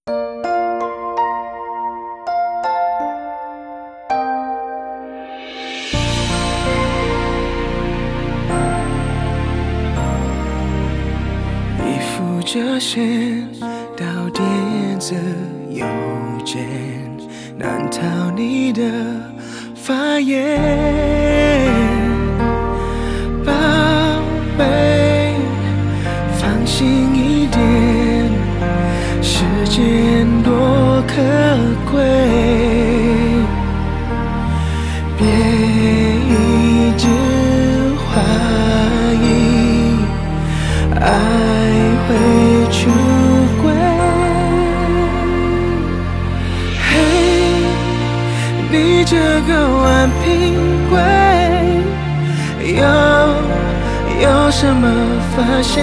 扶着线到电子邮件，难逃你的发言。宝贝，放心一点，时间多可贵，别一直怀疑爱会出轨。嘿，你这个顽皮鬼，有什么发现？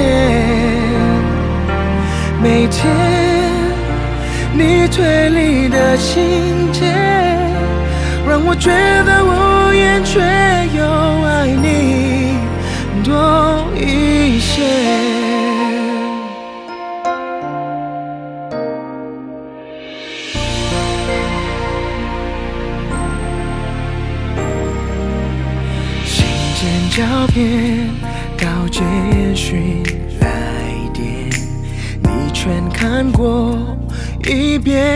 每天你推理的情节，让我觉得无言，却又爱你多一些。照片到简讯来电，你全看过一遍。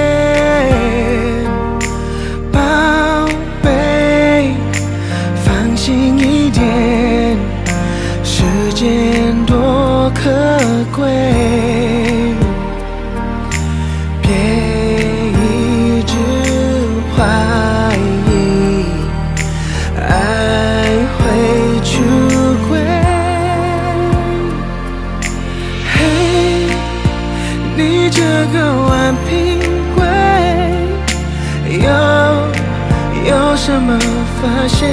宝贝，放心一点，时间多可贵，别一直怀疑爱会出轨。嘿，你这个顽皮鬼，有什么发现？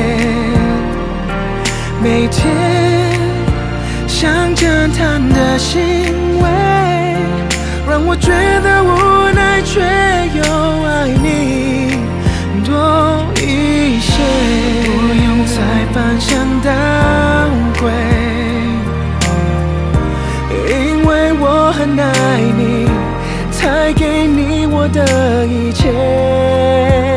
每天像侦探的行为，让我觉得无奈，却又爱你多一些。不用再翻箱倒柜，因为我很爱你，才给你我的一切。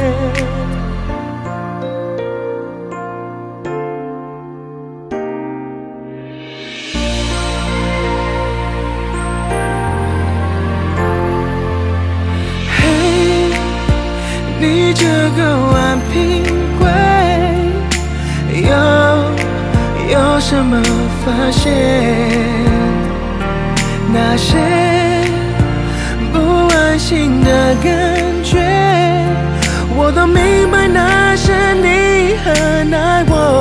嘿，你这个顽皮鬼，有什么发现？那些不安心的感觉，我都明白，那是你很爱我。